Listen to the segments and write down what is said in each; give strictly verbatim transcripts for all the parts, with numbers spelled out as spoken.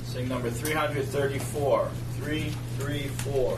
Sing number three thirty-four. three thirty-four.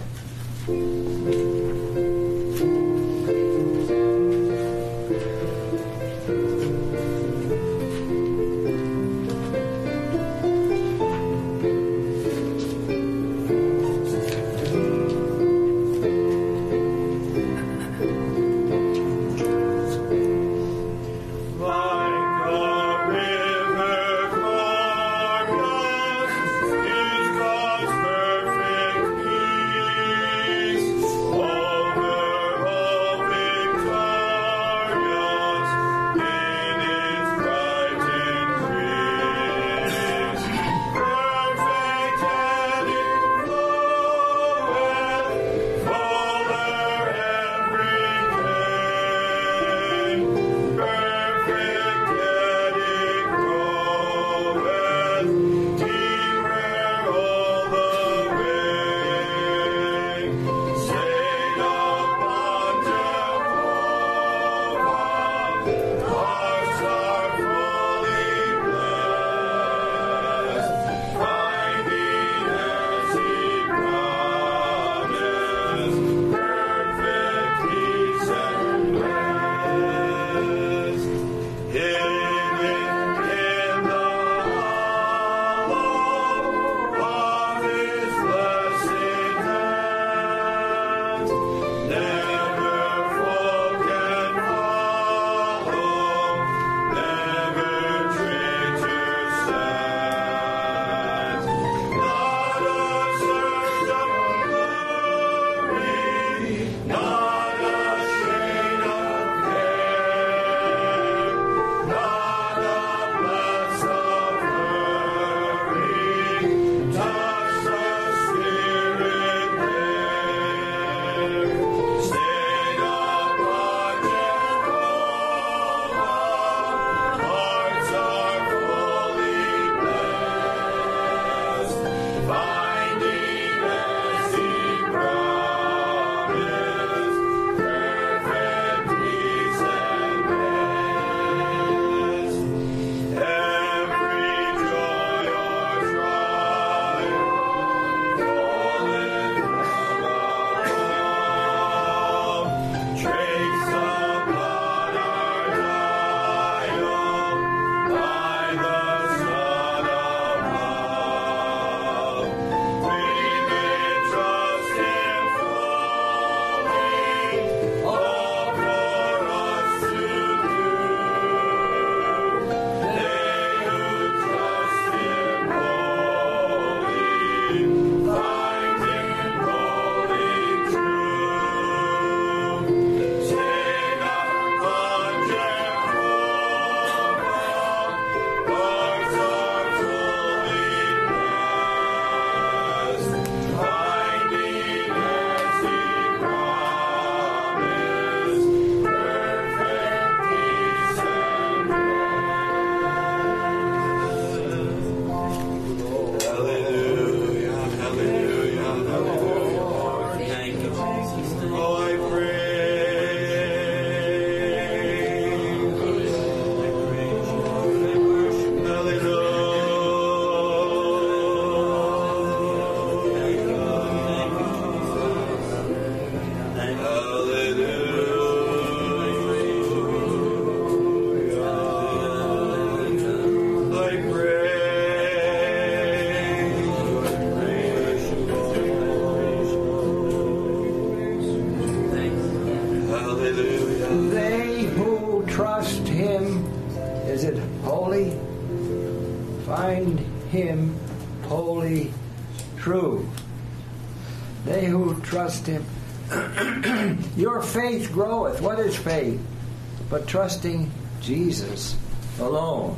Your faith groweth. What is faith? But trusting Jesus alone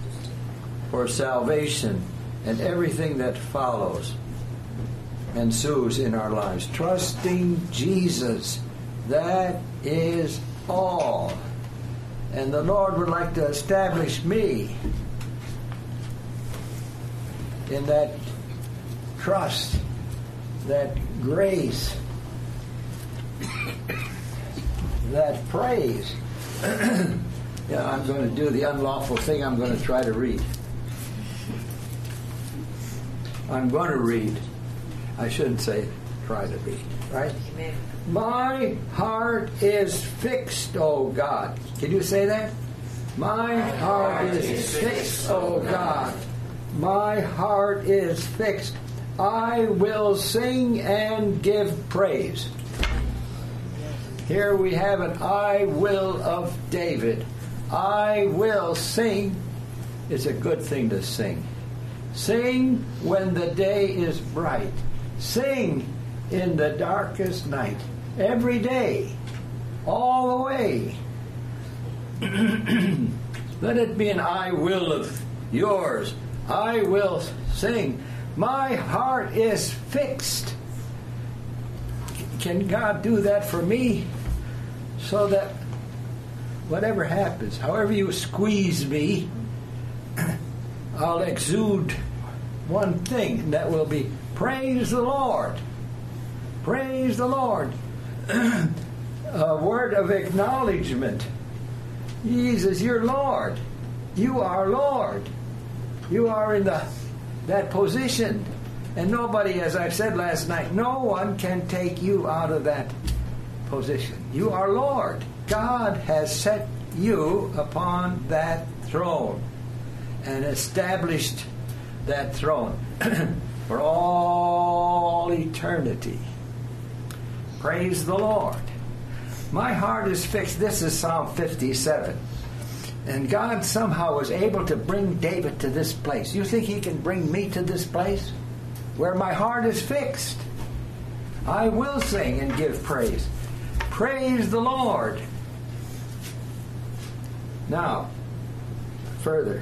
for salvation and everything that follows, ensues in our lives. Trusting Jesus. That is all. And the Lord would like to establish me in that trust, that grace, that praise. Yeah, I'm going to do the unlawful thing. I'm going to try to read. I'm going to read. I shouldn't say try to read, right? Amen. My heart is fixed, O God. Can you say that? My heart is fixed, O God. My heart is fixed. I will sing and give praise. Here we have an I will of David. I will sing. It's a good thing to sing. Sing when the day is bright. Sing in the darkest night. Every day. All the way. Let it be an I will of yours. I will sing. My heart is fixed. Can God do that for me? So that whatever happens, however you squeeze me, I'll exude one thing, and that will be praise the Lord. Praise the Lord. A word of acknowledgement. Jesus, you're Lord. You are Lord. You are in the that position. And nobody, as I said last night, no one can take you out of that position. You are Lord. God has set you upon that throne and established that throne for all eternity. Praise the Lord. My heart is fixed. This is Psalm fifty-seven. And God somehow was able to bring David to this place. You think he can bring me to this place? Where my heart is fixed. I will sing and give praise. Praise the Lord. Now, further.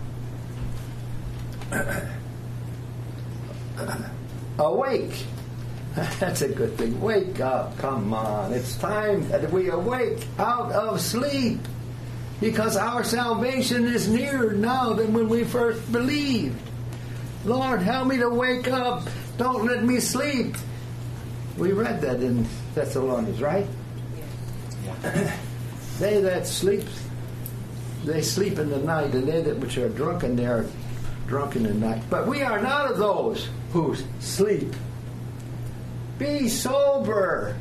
Awake. That's a good thing. Wake up. Come on. It's time that we awake out of sleep. Because our salvation is nearer now than when we first believed. Lord, help me to wake up. Don't let me sleep. We read that in Thessalonians, right? Yeah. They that sleep, they sleep in the night, and they that which are drunken, they are drunk in the night. But we are not of those who sleep. Be sober.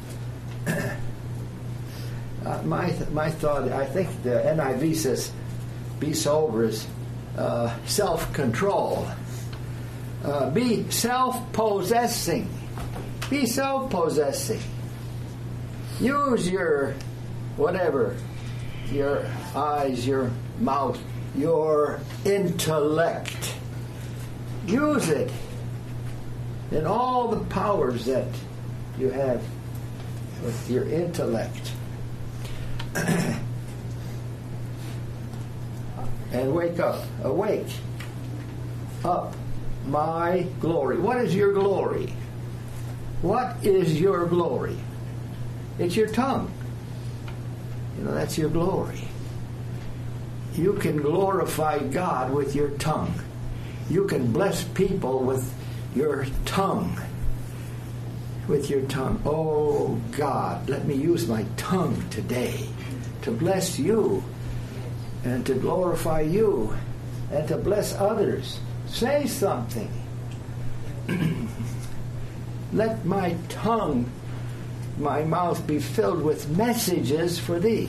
Uh, my my thought, I think the N I V says, be sober is uh, self-control. Uh, be self-possessing. Be self-possessing. Use your, whatever, your eyes, your mouth, your intellect. Use it in all the powers that you have with your intellect. And wake up. Awake. Up. My glory. What is your glory? What is your glory? It's your tongue. You know, that's your glory. You can glorify God with your tongue. You can bless people with your tongue. With your tongue. Oh, God, let me use my tongue today to bless you and to glorify you and to bless others. Say something. Let my tongue, my mouth be filled with messages for thee.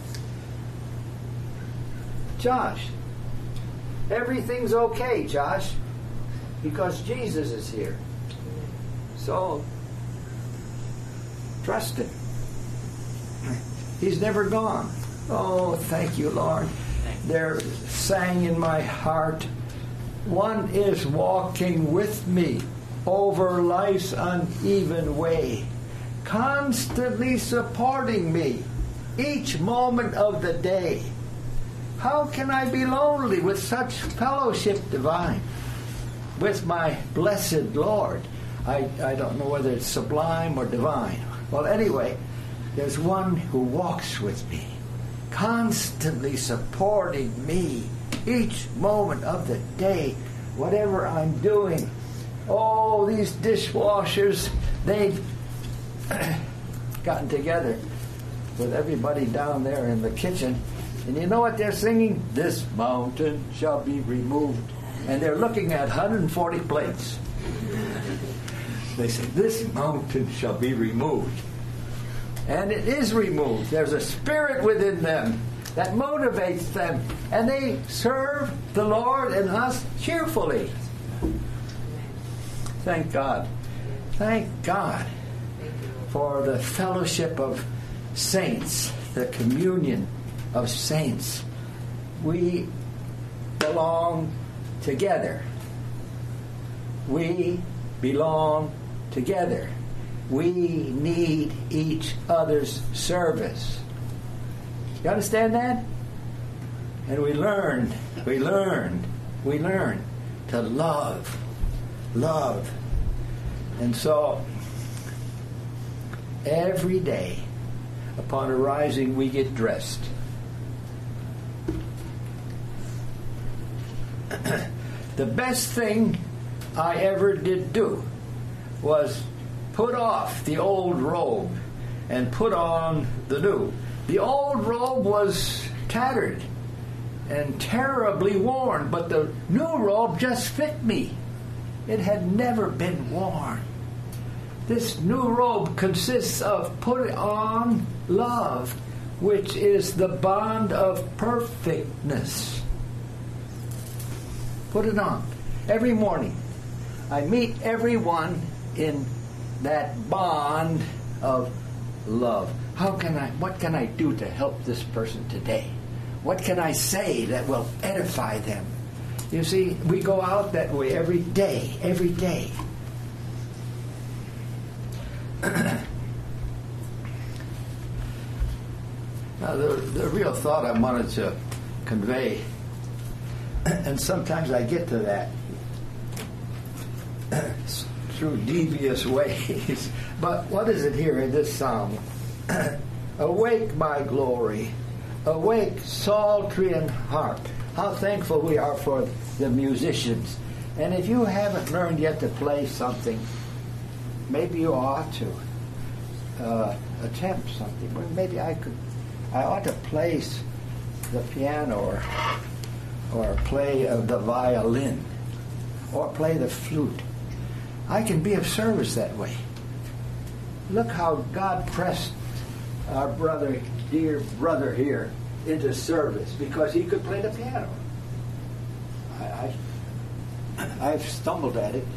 Josh, everything's okay, Josh, because Jesus is here. So, trust him. He's never gone. Oh, thank you, Lord. There sang in my heart, one is walking with me over life's uneven way, constantly supporting me each moment of the day. How can I be lonely with such fellowship divine with my blessed Lord? I, I don't know whether it's sublime or divine. Well, anyway, there's one who walks with me, constantly supporting me each moment of the day, whatever I'm doing. Oh, these dishwashers, they've gotten together with everybody down there in the kitchen. And you know what they're singing? This mountain shall be removed. and they're looking at one hundred forty plates. They say, this mountain shall be removed. And it is removed. There's a spirit within them that motivates them, and they serve the Lord and us cheerfully. Thank God. Thank God for the fellowship of saints, the communion of saints. We belong together. We belong together. We need each other's service. You understand that? And we learn, we learn, we learn to love, love. And so, every day, upon arising, we get dressed. The best thing I ever did do was put off the old robe and put on the new. The old robe was tattered and terribly worn, but the new robe just fit me. It had never been worn. This new robe consists of putting on love, which is the bond of perfectness. Put it on. Every morning, I meet everyone in that bond of love. How can I, what can I do to help this person today? What can I say that will edify them? You see, we go out that way every day, every day. Now, the, the real thought I wanted to convey, and sometimes I get to that through devious ways, but what is it here in this psalm? Awake, my glory. Awake, psaltery harp. How thankful we are for the musicians. And if you haven't learned yet to play something, maybe you ought to uh, attempt something. Well, maybe I could. I ought to play the piano, or or play uh, the violin, or play the flute. I can be of service that way. Look how God pressed our brother, dear brother here, into service because he could play the piano. I, I, I've stumbled at it,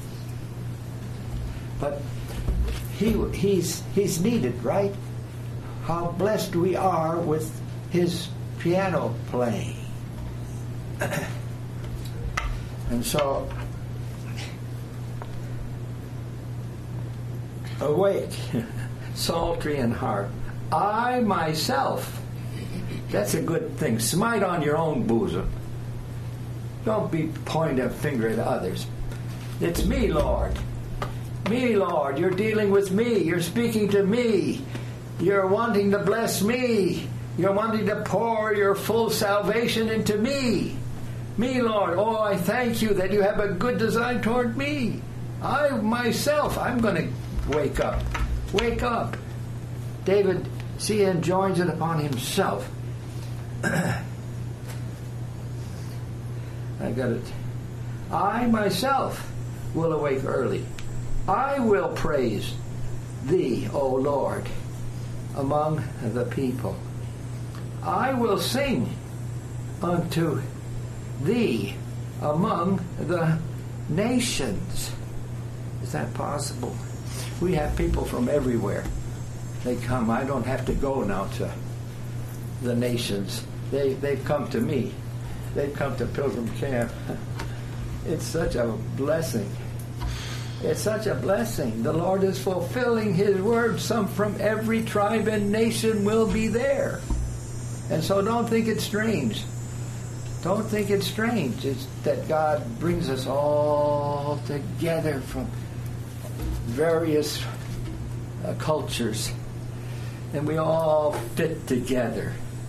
but he he's he's needed, right? How blessed we are with his piano playing. And so, awake, psaltery and harp. I myself, that's a good thing. Smite on your own bosom. Don't be pointing a finger at others. It's me, Lord. Me, Lord. You're dealing with me. You're speaking to me. You're wanting to bless me. You're wanting to pour your full salvation into me. Me, Lord. Oh, I thank you that you have a good design toward me. I myself, I'm going to wake up. Wake up. David, see, enjoins it upon himself. I got it. I myself will awake early. I will praise thee, O Lord, among the people. I will sing unto thee among the nations. Is that possible? We have people from everywhere. They come. I don't have to go now to the nations. They, they've come to me. They've come to Pilgrim Camp. It's such a blessing. It's such a blessing. The Lord is fulfilling His word. Some from every tribe and nation will be there. And so don't think it's strange. Don't think it's strange. It's that God brings us all together from various uh, cultures. And we all fit together.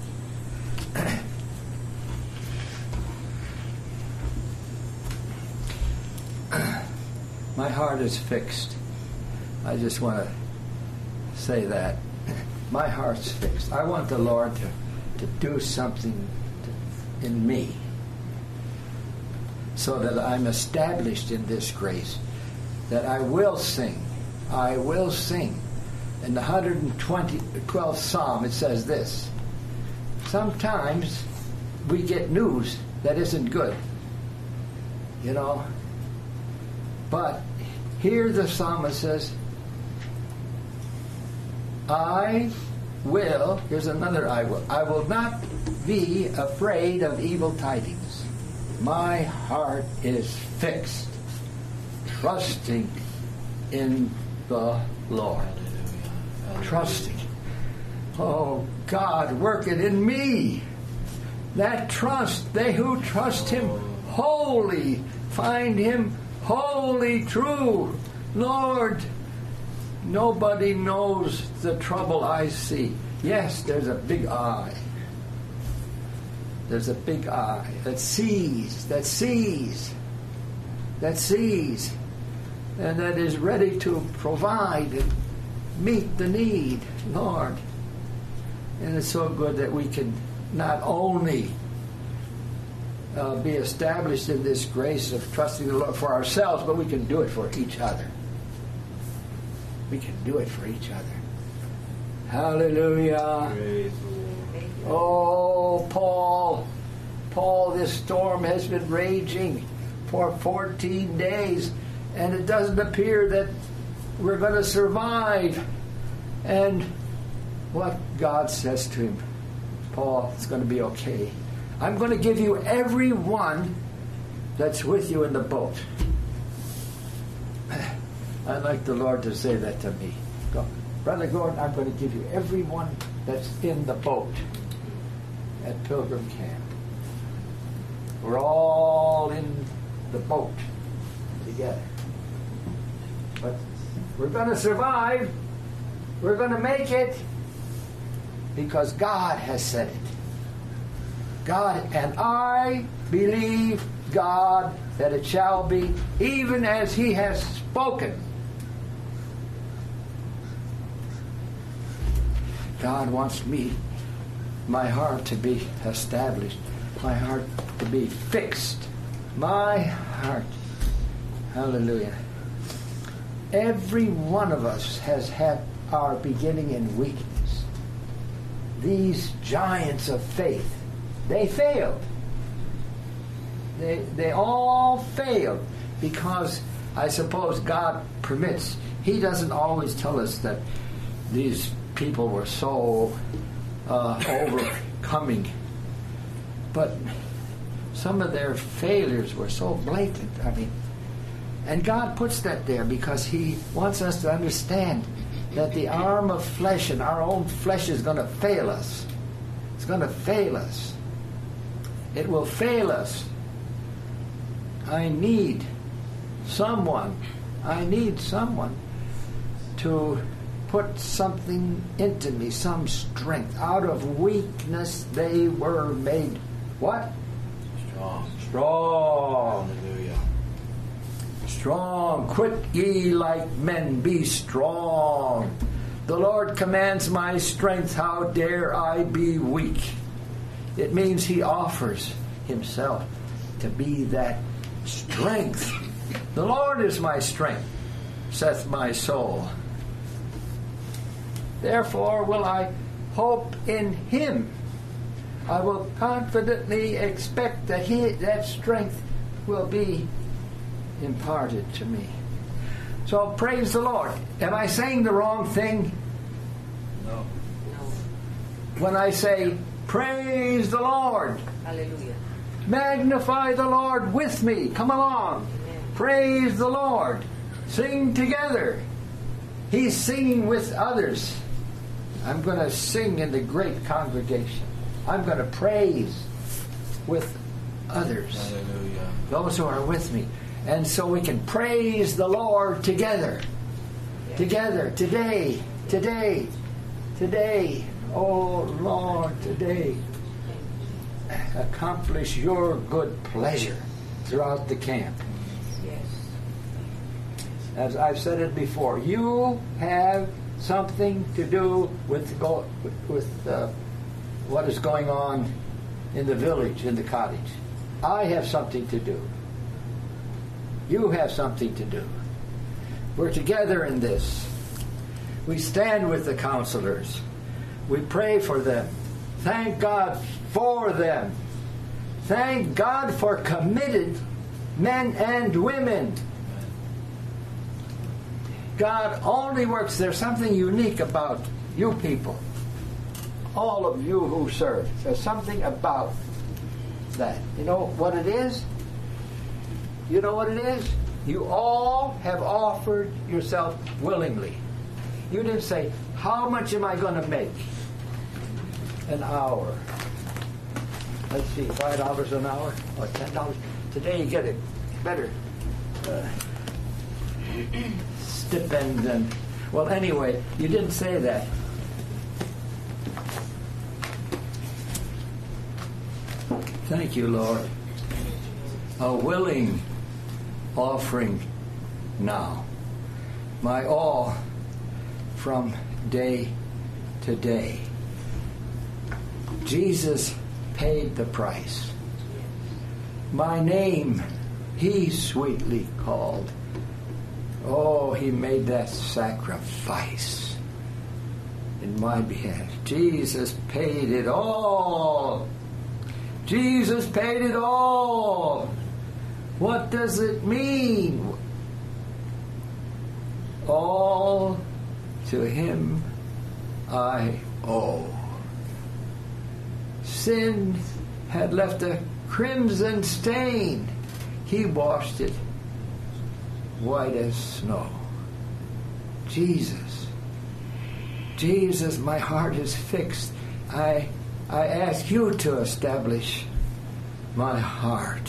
My heart is fixed. I just want to say that. My heart's fixed. I want the Lord to, to do something to, in me. so that I'm established in this grace, that I will sing. I will sing. In the one hundred twelfth Psalm, it says this. Sometimes we get news that isn't good, you know. But here the psalmist says, I will, here's another I will, I will not be afraid of evil tidings. My heart is fixed, trusting in the Lord. Trusting. Oh, God, work it in me. That trust, they who trust Him wholly find Him wholly true. Lord, nobody knows the trouble I see. Yes, there's a big eye. There's a big eye that sees, that sees, that sees, and that is ready to provide and meet the need, Lord. And it's so good that we can not only uh, be established in this grace of trusting the Lord for ourselves, but we can do it for each other. We can do it for each other. Hallelujah. Praise the Lord. Oh, Paul, Paul, this storm has been raging for fourteen days, and it doesn't appear that we're going to survive. And what God says to him, Paul, it's going to be okay. I'm going to give you everyone that's with you in the boat. I'd like the Lord to say that to me. Go, Brother Gordon, I'm going to give you everyone that's in the boat at Pilgrim Camp. We're all in the boat together. But we're going to survive. We're going to make it because God has said it. God, and I believe God that it shall be even as He has spoken. God wants me, my heart to be established, my heart to be fixed, my heart. Hallelujah. Every one of us has had our beginning in weakness. These giants of faith, they failed. They, they all failed because I suppose God permits. He doesn't always tell us that these people were so uh, overcoming. But some of their failures were so blatant. I mean, and God puts that there because He wants us to understand that the arm of flesh and our own flesh is going to fail us. It's going to fail us. It will fail us. I need someone. I need someone to put something into me, some strength. Out of weakness they were made what? Strong. Strong. Hallelujah. Strong. Quit ye like men, be strong. The Lord commands my strength, how dare I be weak? It means He offers Himself to be that strength. The Lord is my strength, saith my soul. Therefore will I hope in Him. I will confidently expect that He, that strength will be imparted to me. So praise the Lord. Am I saying the wrong thing? No. No. When I say, praise the Lord. Hallelujah. Magnify the Lord with me. Come along. Amen. Praise the Lord. Sing together. He's singing with others. I'm going to sing in the great congregation. I'm going to praise with others. Hallelujah. Those who are with me. And so we can praise the Lord together. Yes. Together. Today. Today. Today. Oh Lord, today. Accomplish your good pleasure throughout the camp. Yes. As I've said it before, you have something to do with go, with uh, what is going on in the village, in the cottage. I have something to do. You have something to do. We're together in this. We stand with the counselors. We pray for them. Thank God for them. Thank God for committed men and women. God only works. There's something unique about you people. All of you who serve. There's something about that. You know what it is? You know what it is? You all have offered yourself willingly. You didn't say, how much am I going to make? An hour. Let's see, five dollars an hour or ten dollars. Today you get a better uh, stipend than. Well, anyway, you didn't say that. Thank you, Lord. A willing offering now. My all from day to day. Jesus paid the price. My name he sweetly called. Oh, he made that sacrifice in my behalf. Jesus paid it all. Jesus paid it all. What does it mean? All to him I owe. Sin had left a crimson stain. He washed it white as snow. Jesus. Jesus, my heart is fixed. I I ask you to establish my heart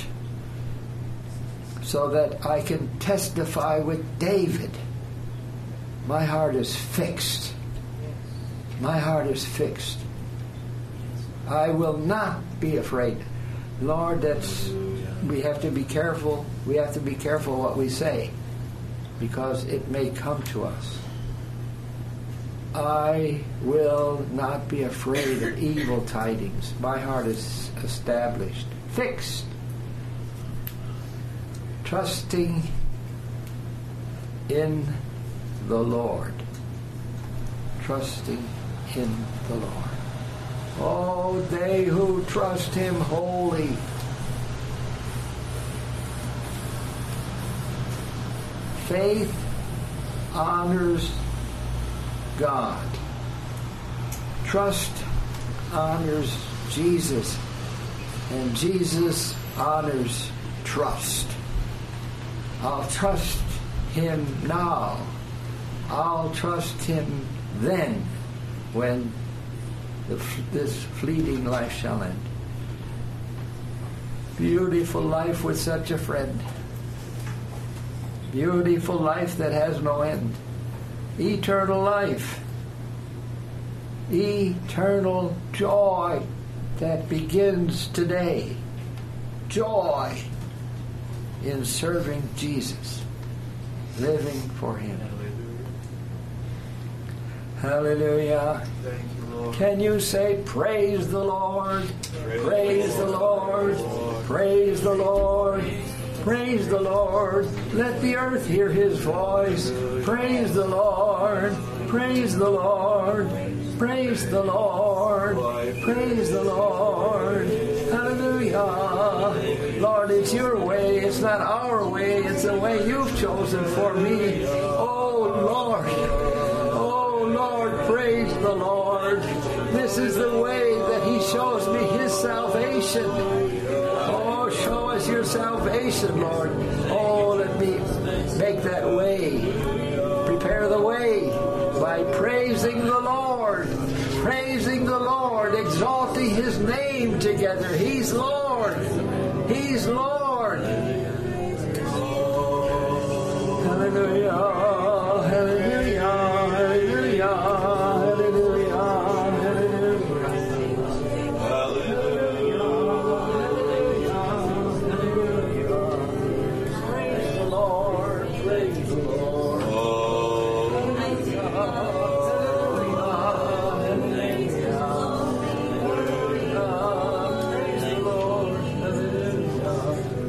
so that I can testify with David. My heart is fixed. My heart is fixed. I will not be afraid. Lord, that's, we have to be careful. We have to be careful what we say because it may come to us. I will not be afraid of evil tidings. My heart is established, fixed, trusting in the Lord. Trusting in the Lord. Oh, they who trust him wholly. Faith honors God. Trust honors Jesus. And Jesus honors trust. I'll trust him now. I'll trust him then when the, this fleeting life shall end. Beautiful life with such a friend. Beautiful life that has no end. Eternal life. Eternal joy that begins today. Joy in serving Jesus. Living for him. Hallelujah. Thank you, Lord. Can you say, praise the Lord? Praise the Lord. Praise the Lord. Praise the Lord. Let the earth hear his voice. Praise the Lord. Praise the Lord. Praise the Lord. Praise the Lord. Hallelujah. Lord, it's your way. It's not our way. It's the way you've chosen for me. Oh, Lord. Oh, Lord, praise the Lord. This is the way that he shows me his salvation. Oh, show us your salvation, Lord. Oh, let me make that way. Prepare the way by praising the Lord. Praising the Lord. Exalting his name together. He's Lord. He's Lord. Hallelujah. Hallelujah. Hallelujah. Hallelujah. Hallelujah.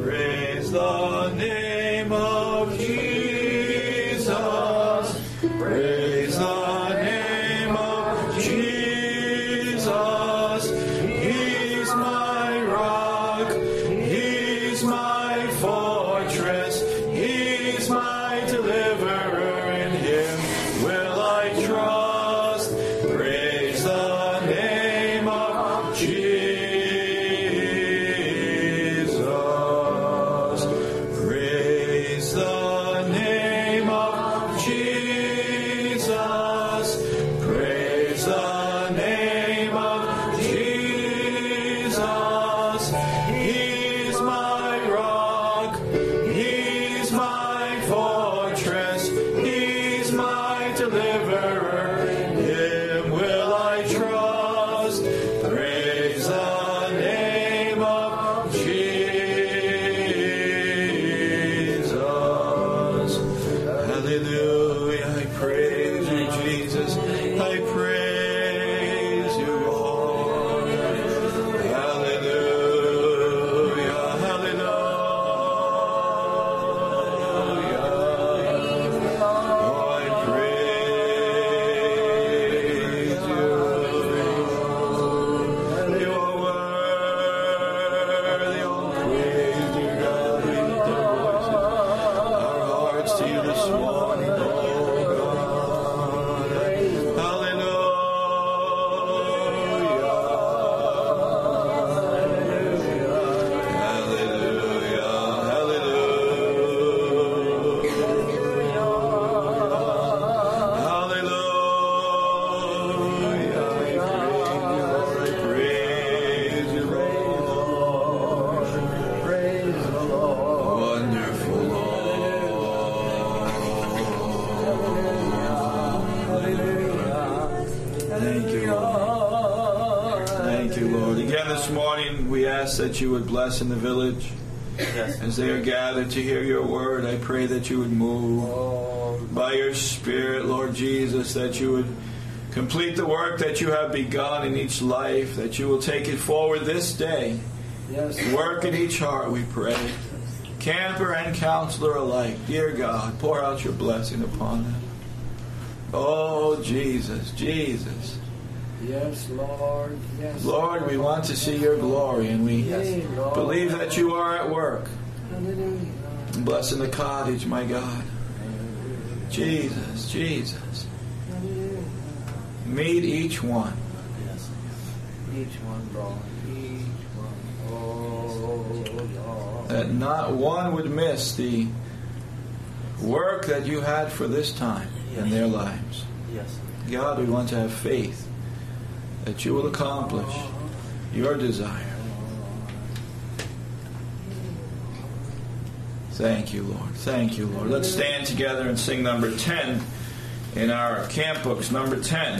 Jesus. Praise the name of Jesus. He's my rock. He's my fortress. He's my deliverer. In him will I trust. Praise the name of Jesus. Praise the name of Jesus. Praise the name of Jesus. He's my rock. He's my fortress. He's my deliverer. In him will I trust. Praise the name of Jesus. Hallelujah. I praise you, Jesus. I praise you, Lord. Hallelujah. Hallelujah. Oh, I praise you. You are worthy, all praise, dear God. We lift our voices, our hearts to you this morning, oh God. Hallelujah. Hallelujah. Hallelujah. I praise you, Lord. Praise the Lord. Wonderful Lord. Thank you, Lord. Thank you, Lord. Again this morning, we ask that you would bless in the village Yes. as they are gathered to hear your word. I pray that you would move by your Spirit, Lord Jesus, that you would complete the work that you have begun in each life, that you will take it forward this day. Yes. Work in each heart, we pray. Camper and counselor alike, dear God, pour out your blessing upon them. Oh, Jesus, Jesus. Yes, Lord. Yes. Lord, we want to see your glory, and we Yes, Lord. believe that you are at work. Hallelujah. Bless in the cottage, my God. Jesus, Jesus. Hallelujah. Meet each one. Yes. Each one, Lord. Each one. Oh, Lord. That not one would miss the work that you had for this time in their lives. Yes. God, we want to have faith that you will accomplish your desire. Thank you, Lord. Thank you, Lord. Let's stand together and sing number ten in our camp books. Number ten.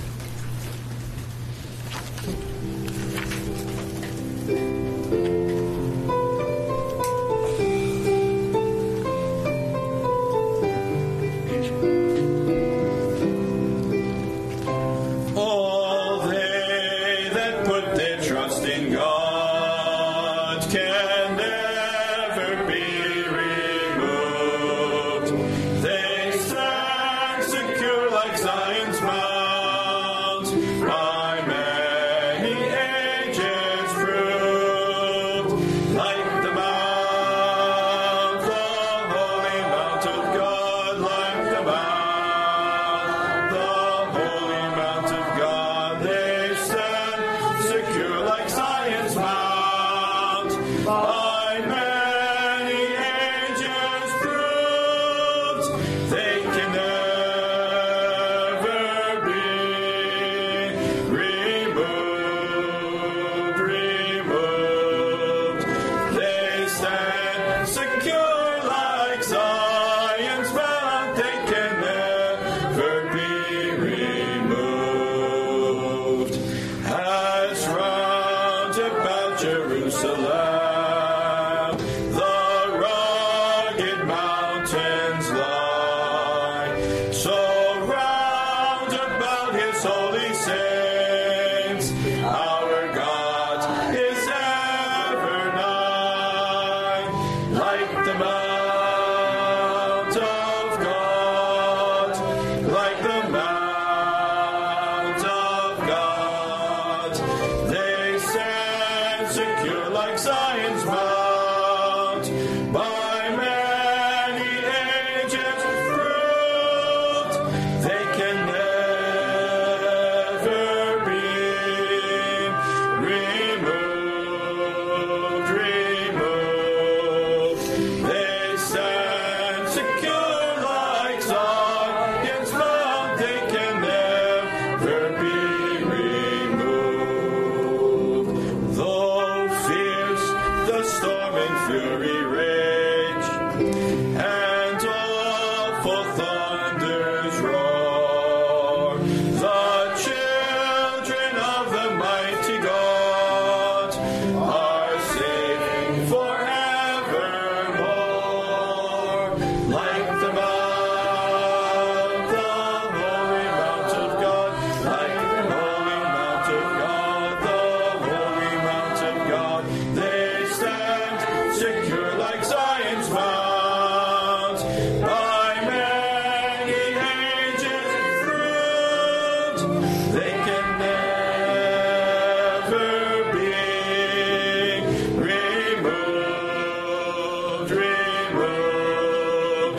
All they that put their trust in God can never be removed. They stand secure like Zion's mount, by many ages proved.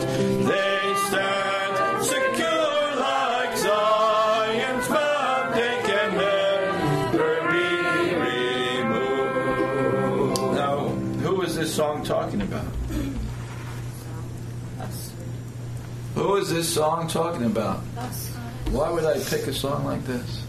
They stand secure like Zion's mount. They can never be removed. Now, who is this song talking about? Who is this song talking about? Why would I pick a song like this?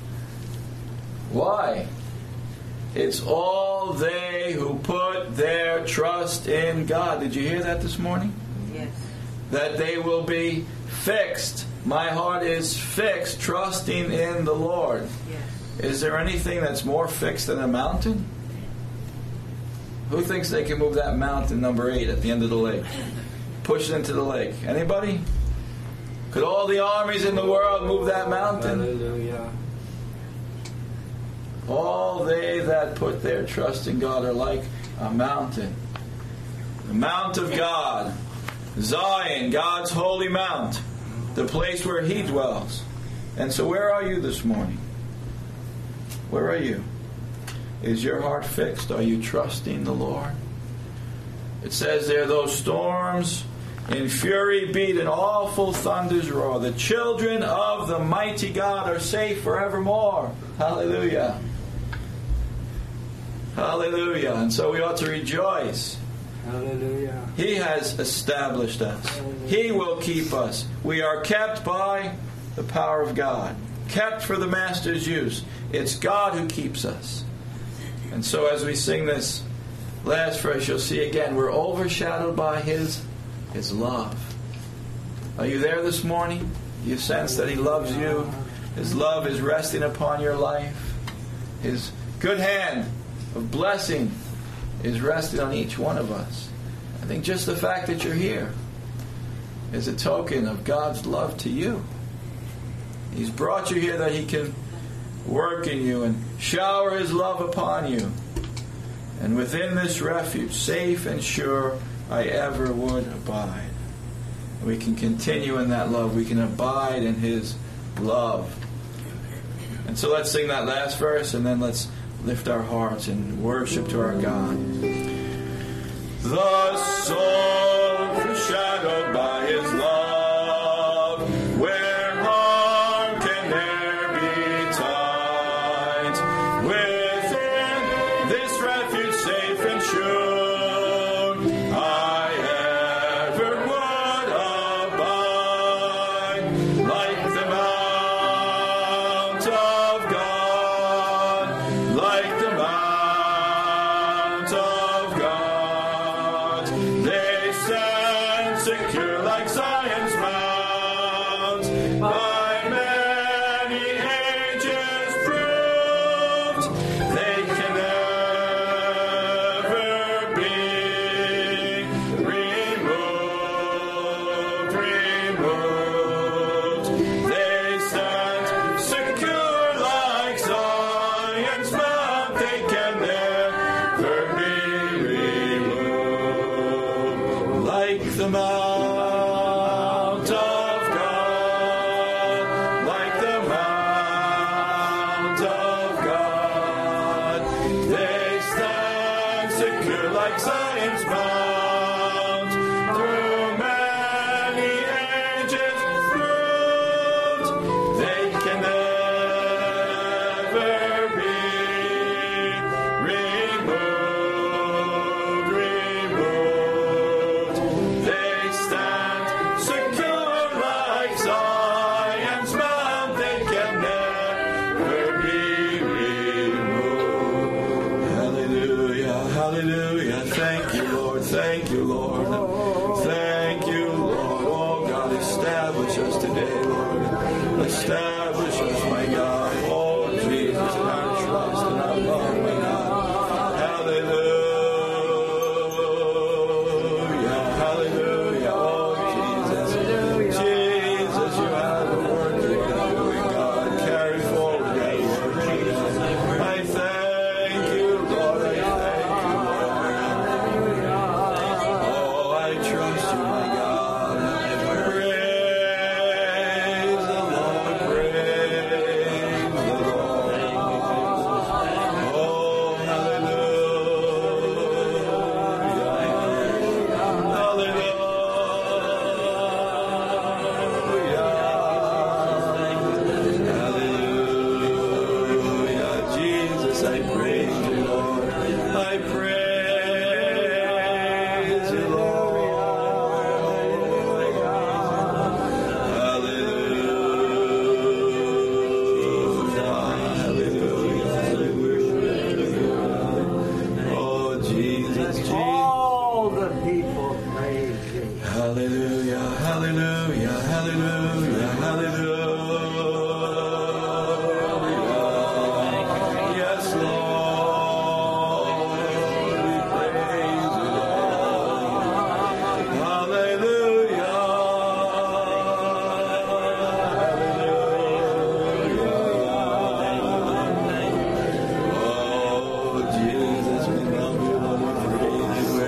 Why? It's all they who put their trust in God. Did you hear that this morning? Yes. That they will be fixed. My heart is fixed, trusting in the Lord. Yes. Is there anything that's more fixed than a mountain? Who thinks they can move that mountain, number eight, at the end of the lake? Push it into the lake. Anybody? Could all the armies in the world move that mountain? Hallelujah. All they that put their trust in God are like a mountain. The mount of God. Zion, God's holy mount. The place where He dwells. And so where are you this morning? Where are you? Is your heart fixed? Are you trusting the Lord? It says there, those storms in fury beat and awful thunders roar. The children of the mighty God are safe forevermore. Hallelujah. Hallelujah. And so we ought to rejoice. Hallelujah. He has established us. He will keep us. We are kept by the power of God. Kept for the Master's use. It's God who keeps us. And so as we sing this last verse, you'll see again, we're overshadowed by His, His love. Are you there this morning? You sense that He loves you. His love is resting upon your life. His good hand of blessing is resting on each one of us. I think just the fact that you're here is a token of God's love to you. He's brought you here that He can work in you and shower His love upon you. And within this refuge, safe and sure, I ever would abide. We can continue in that love. We can abide in His love. And so let's sing that last verse, and then let's lift our hearts in worship to our God. The soul foreshadowed by His love, where harm can ne'er be tied. Within this refuge safe and sure, I ever would abide, like the mount of God, like the mount of God. They stand secure like Zion's mount, by many ages proved. They can never be removed, removed. They stand secure like Zion's mount. They can never be removed. Like the mount of God, like the mount of God. They stand secure like Zion's mount, through many ages proved. They can never be removed, removed. They stand secure like Zion's mount. They can never be removed. Hallelujah, hallelujah. Thank you, Lord. Thank you, Lord. Thank you, Lord. Oh, God, establish us today, Lord. Establish us, my God. Oh, Jesus, in our trust and our love, my God. Hallelujah, hallelujah. Oh, Jesus. Jesus, you have a work to do, God. Carry forward that work, Jesus. I thank you, Lord. I thank you, Lord. Oh, I trust you, my God. Praise the Lord. Praise hallelujah, hallelujah, hallelujah. Yes, Lord, we praise you. Hallelujah, hallelujah. Oh, Jesus, we love you, Lord. We praise you.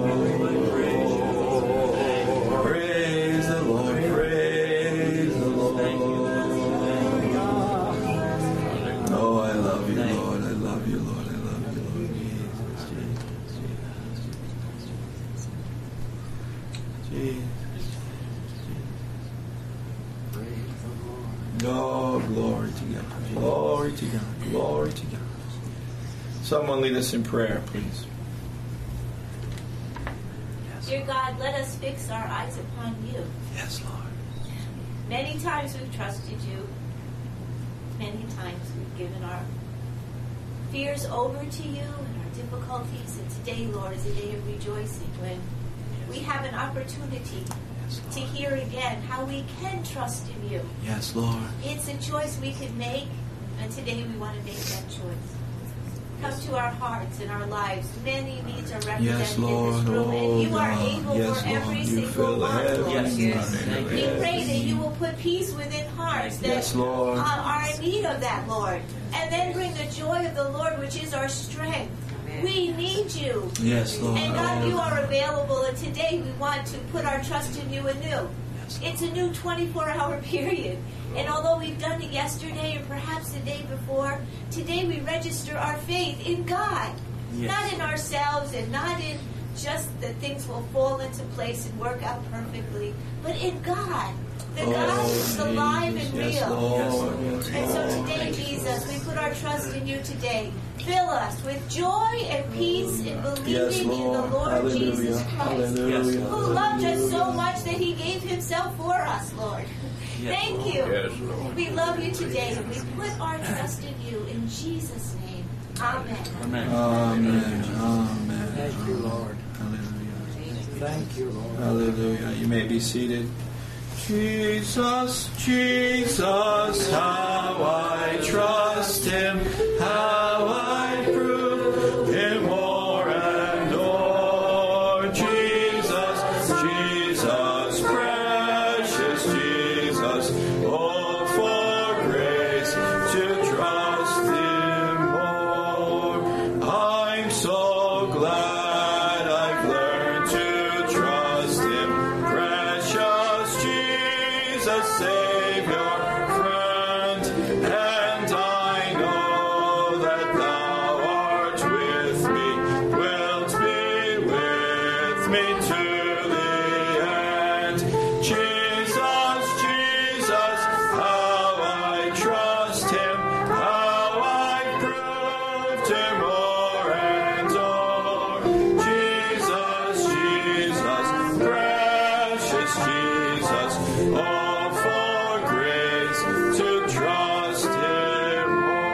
Praise the Lord, praise the Lord. Oh, I love you, Lord. I love you, Lord. I love you, Lord. Jesus, Jesus, Jesus. Oh, glory to God. Glory to God. Glory to God. Someone lead us in prayer, please. Dear God, let us fix our eyes upon you. Yes, Lord. Many times we've trusted you. Many times we've given our fears over to you and our difficulties. And today, Lord, is a day of rejoicing when we have an opportunity Yes, to Lord. hear again how we can trust in you. Yes, Lord. It's a choice we can make, and today we want to make that choice. Come to our hearts and our lives. Many needs are represented Yes, in Lord. this room, Oh, and you are God. able Yes, for every Lord. You single fill one, heaven. Lord. Yes, yes. Thank We you. pray that you will put peace within hearts that Yes, Lord. uh, are in need of that, Lord. And then bring the joy of the Lord, which is our strength. Amen. We need you. Yes, Lord. And God, you are available. And today we want to put our trust in you anew. Yes, It's a new twenty-four hour period. And although we've done it yesterday or perhaps the day before, today we register our faith in God. Yes. Not in ourselves and not in just that things will fall into place and work out perfectly, but in God. The Oh, God who's alive Jesus. and Yes, real. Lord. Yes, And so Lord. today, Jesus, we put our trust in you today. Fill us with joy and peace in believing Yes, in the Lord. Lord Hallelujah. Jesus Christ, Hallelujah. who loved us so much that he gave himself for us, Lord. Thank you. Yes, Lord. We love you today, and we put our trust in you in Jesus' name. Amen. Amen. Amen. Thank you, Lord. Hallelujah. Thank you, Lord. Hallelujah. You may be seated. Jesus, Jesus, how I trust him, how I prove him more and more. Jesus, Jesus, precious Jesus, oh, for grace to trust him more. I'm so glad I've learned to trust him, precious Jesus, Savior, friend, and I know that thou art with me, wilt be with me to the end. Jesus, Jesus, how I trust him, how I proved him o'er and o'er. Jesus, Jesus, precious Jesus, oh, for grace to trust him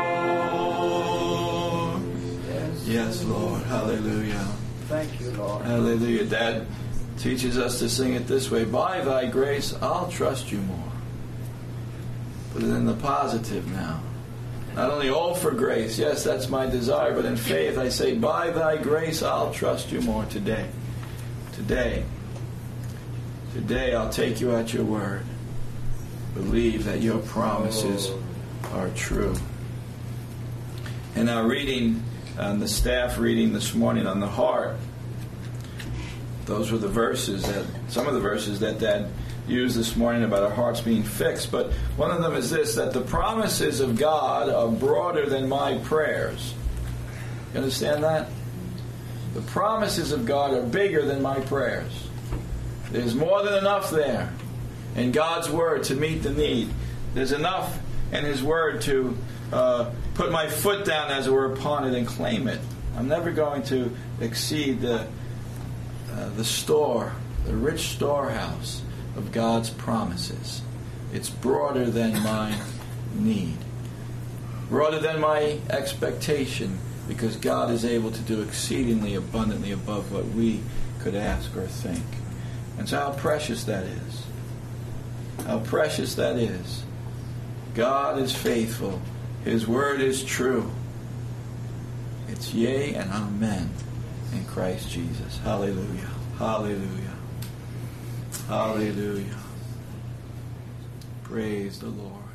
more. Yes, Lord. Hallelujah. Thank you, Lord. Hallelujah. Dad teaches us to sing it this way: by thy grace I'll trust you more. Put it in the positive now. Not only all for grace, yes, that's my desire, but in faith I say, by thy grace I'll trust you more today. Today. Today I'll take you at your word. Believe that your promises are true. In our reading, on the staff reading this morning on the heart, those were the verses that, some of the verses that Dad used this morning about our hearts being fixed. But one of them is this, that the promises of God are broader than my prayers. You understand that? The promises of God are bigger than my prayers. There's more than enough there in God's Word to meet the need. There's enough in His Word to uh, put my foot down, as it were, upon it and claim it. I'm never going to exceed the uh, the store, the rich storehouse of God's promises. It's broader than my need, broader than my expectation, because God is able to do exceedingly abundantly above what we could ask or think. And so how precious that is. How precious that is. God is faithful. His word is true. It's yea and amen in Christ Jesus. Hallelujah. Hallelujah. Hallelujah. Praise the Lord.